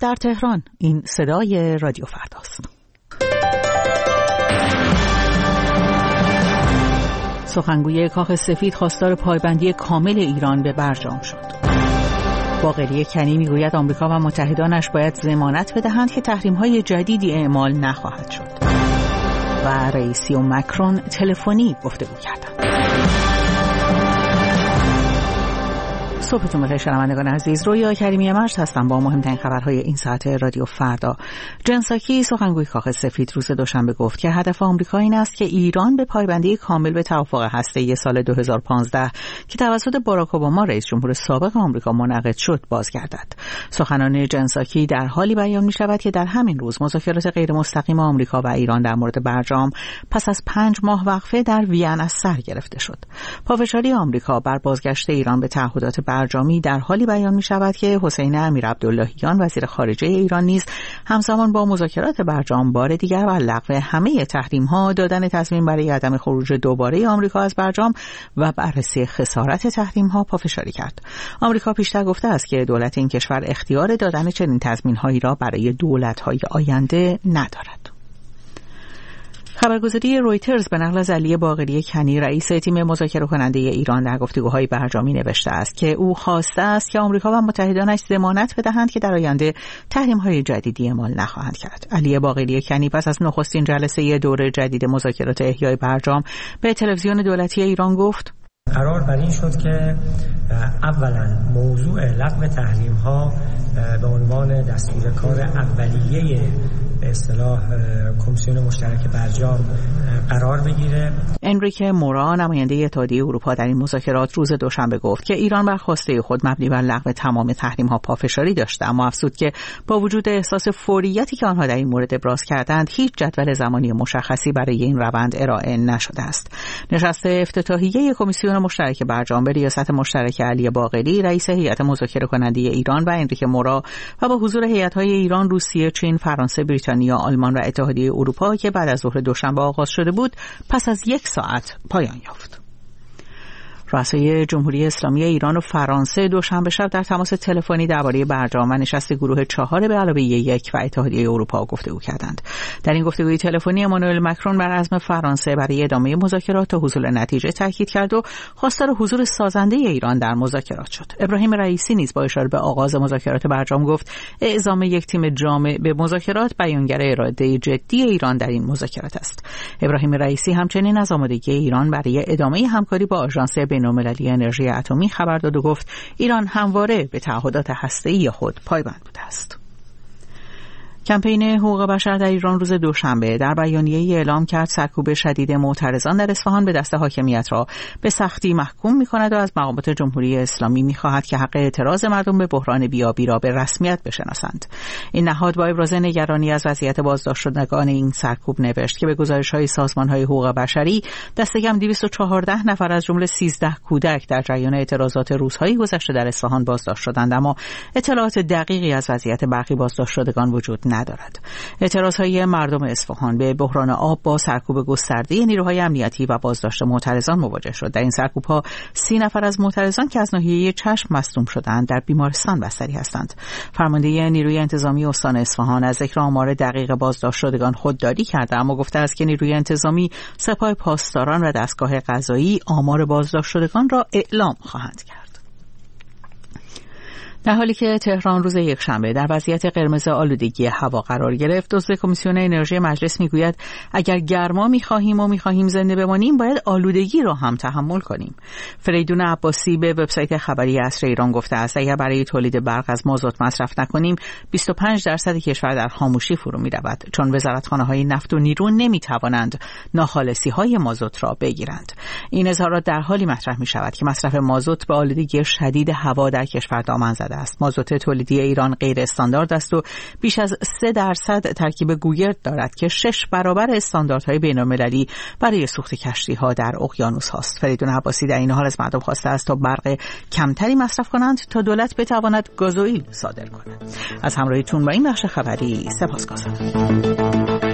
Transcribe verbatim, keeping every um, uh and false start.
در تهران. این صدای رادیو فرداست. سخنگوی کاخ سفید خواستار پایبندی کامل ایران به برجام شد. باقری کنی میگوید آمریکا و متحدانش باید ضمانت بدهند که تحریم‌های جدیدی اعمال نخواهد شد. و رئیسی و مکرون تلفنی گفتگو کردند. صبحتون بخیر شنوندگان عزیز. رویا کریمی مرز هستم با مهمترین خبرهای این ساعت رادیو فردا. جن ساکی سخنگوی کاخ سفید روز دوشنبه گفت که هدف آمریکا این است که ایران به پایبندی کامل به توافق هسته‌ای سال دو هزار و پانزده که توسط باراک اوباما رئیس جمهور سابق آمریکا منعقد شد بازگردد. سخنان جن ساکی در حالی بیان می‌شود که در همین روز مذاکرات غیر مستقیم آمریکا و ایران در مورد برجام پس از پنج ماه وقفه در وین از سر گرفته شد. پافشاری آمریکا بر بازگشت ایران به تعهدات برجامی در حالی بیان می شود که حسین امیرعبداللهیان وزیر خارجه ایران نیز همزمان با مذاکرات برجام بار دیگر و لغو همه تحریم ها، دادن تضمین برای عدم خروج دوباره آمریکا از برجام و بررسی خسارت تحریم ها پافشاری کرد. آمریکا پیشتر گفته است که دولت این کشور اختیار دادن چنین تضمین هایی را برای دولت های آینده ندارد. خبرگزاری رویترز به نقل از علی باقری کنی رئیس تیم مذاکره کننده ایران در گفتگوهای برجامی نوشته است که او خواسته است که آمریکا و متحدانش ضمانت بدهند که در آینده تحریم‌های جدیدی اعمال نخواهند کرد. علی باقری کنی پس از نخستین جلسه دوره جدید مذاکرات احیای برجام به تلویزیون دولتی ایران گفت: قرار بر این شد که اولا موضوع لغو تحریم‌ها به عنوان دستور کار اولیه به اصطلاح کمیسیون مشترک برجام قرار بگیره. انریکه مورا نماینده اتحادیه اروپا در این مذاکرات روز دوشنبه گفت که ایران بر خواسته خود مبنی بر لغو تمام تحریم‌ها پافشاری داشته، اما افزود که با وجود احساس فوریتی که آنها در این مورد ابراز کردند هیچ جدول زمانی مشخصی برای این روند ارائه نشده است. نشست افتتاحیه کمیسیون مشترک برجام به ریاست مشترک علی باقری رئیس هیئت مذاکره کننده ایران و انریکه مورا و با حضور هیئت‌های ایران، روسیه، چین، فرانسه، بریتانیا، آلمان و اتحادیه اروپا که بعد از ظهر دوشنبه آغاز شده بود پس از یک ساعت پایان یافت. رؤسای جمهوری اسلامی ایران و فرانسه دوشنبه شب در تماس تلفنی درباره برجام و نشست گروه چهار به علاوه یک و اتحادیه اروپا گفتگو کردند. در این گفتگوی تلفنی امانوئل مکرون بر عزم فرانسه برای ادامه مذاکرات تا حصول نتیجه تاکید کرد و خواستار حضور سازنده ایران در مذاکرات شد. ابراهیم رئیسی نیز با اشاره به آغاز مذاکرات برجام گفت اعزام یک تیم جامع به مذاکرات بیانگر اراده جدی ایران در این مذاکرات است. ابراهیم رئیسی همچنین از آمادگی ایران برای ادامه همکاری با آژانس بین‌المللی انرژی اتمی خبر داد و گفت ایران همواره به تعهدات هسته‌ای خود پایبند بوده است. کمپین حقوق بشر در ایران روز دوشنبه در بیانیه‌ای اعلام کرد سرکوب شدید معترضان در اصفهان به دست حاکمیت را به سختی محکوم می‌کند و از مقامات جمهوری اسلامی می‌خواهد که حق اعتراض مردم به بحران بیابی را به رسمیت بشناسند. این نهاد با ابراز نگرانی از وضعیت بازداشت شدگان این سرکوب نوشت که به گزارش‌های سازمان‌های حقوق بشری دست کم دویست و چهارده نفر از جمله سیزده کودک در جریان اعتراضات روزهای گذشته در اصفهان بازداشت شدند، اما اطلاعات دقیقی از وضعیت برخی بازداشت شدگان وجود ندارد. اعتراضهای مردم اصفهان به بحران آب با سرکوب گسترده نیروهای امنیتی و بازداشت معترضان مواجه شد. در این سرکوب‌ها سی نفر از معترضان که از ناحیه چشم مصدوم شدند در بیمارستان بستری هستند. فرمانده نیروی انتظامی استان اصفهان از ذکر آمار دقیق بازداشت شدگان خودداری کرده، اما گفته است که نیروی انتظامی، سپاه پاسداران و دستگاه قضایی آمار بازداشت شدگان را اعلام خواهند کرد. در حالی که تهران روز یکشنبه در وضعیت قرمز آلودگی هوا قرار گرفت، عضو کمیسیون انرژی مجلس میگوید اگر گرما میخواهیم و میخواهیم زنده بمانیم باید آلودگی را هم تحمل کنیم. فریدون عباسی به وبسایت خبری عصر ایران گفته است اگر برای تولید برق از مازوت مصرف نکنیم بیست و پنج درصد کشور در خاموشی فرو میرود، چون وزارتخانه‌های نفت و نیرو نمیتوانند ناخالصی‌های مازوت را بگیرند. این اظهارات در حالی مطرح میشود که مصرف مازوت به آلودگی شدید هوا در کشور دامن زده است. مازوت تولیدی ایران غیر استاندارد است و بیش از سه درصد ترکیب گوگرد دارد که شش برابر استانداردهای بین‌المللی برای سوخت کشتی‌ها در اقیانوس هاست. فریدون عباسی در این حال از مردم خواسته است تا برق کمتری مصرف کنند تا دولت بتواند گازوئیل صادر کند. از همراهیتون با این بخش خبری سپاسگزارم.